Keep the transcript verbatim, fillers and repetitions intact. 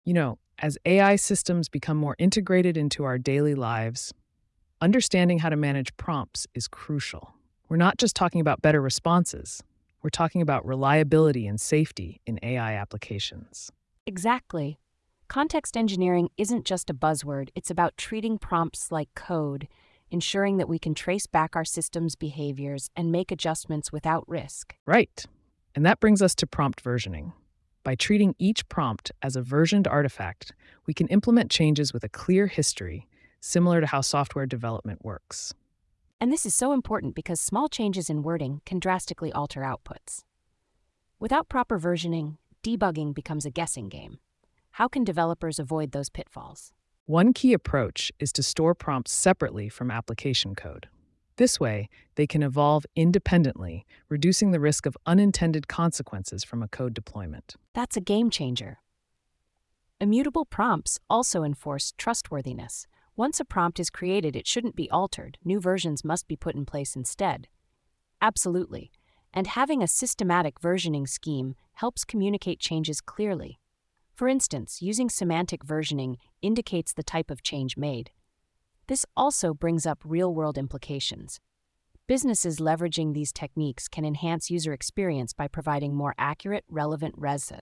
You know, as A I systems become more integrated into our daily lives, understanding how to manage prompts is crucial. We're not just talking about better responses, we're talking about reliability and safety in A I applications. Exactly. Context engineering isn't just a buzzword, it's about treating prompts like code, ensuring that we can trace back our system's behaviors and make adjustments without risk. Right. And that brings us to prompt versioning. By treating each prompt as a versioned artifact, we can implement changes with a clear history, similar to how software development works. And this is so important because small changes in wording can drastically alter outputs. Without proper versioning, debugging becomes a guessing game. How can developers avoid those pitfalls? One key approach is to store prompts separately from application code. This way, they can evolve independently, reducing the risk of unintended consequences from a code deployment. That's a game changer. Immutable prompts also enforce trustworthiness. Once a prompt is created, it shouldn't be altered. New versions must be put in place instead. Absolutely. And having a systematic versioning scheme helps communicate changes clearly. For instance, using semantic versioning indicates the type of change made. This also brings up real-world implications. Businesses leveraging these techniques can enhance user experience by providing more accurate, relevant res